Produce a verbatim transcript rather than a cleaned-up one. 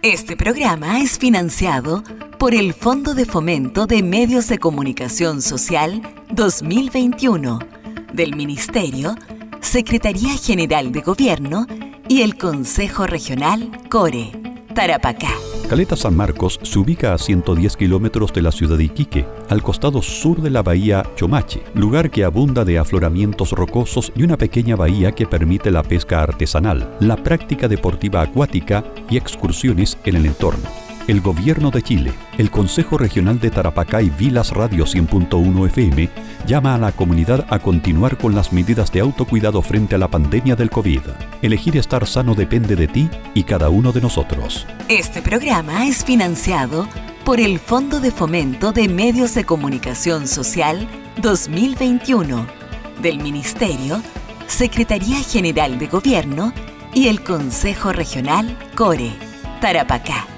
Este programa es financiado por el Fondo de Fomento de Medios de Comunicación Social dos mil veintiuno del Ministerio, Secretaría General de Gobierno y el Consejo Regional Core, Tarapacá. Caleta San Marcos se ubica a ciento diez kilómetros de la ciudad de Iquique, al costado sur de la bahía Chomache, lugar que abunda de afloramientos rocosos y una pequeña bahía que permite la pesca artesanal, la práctica deportiva acuática y excursiones en el entorno. El Gobierno de Chile, el Consejo Regional de Tarapacá y Vilas Radio cien punto uno F M llama a la comunidad a continuar con las medidas de autocuidado frente a la pandemia del COVID. Elegir estar sano depende de ti y cada uno de nosotros. Este programa es financiado por el Fondo de Fomento de Medios de Comunicación Social dos mil veintiuno del Ministerio, Secretaría General de Gobierno y el Consejo Regional Core, Tarapacá.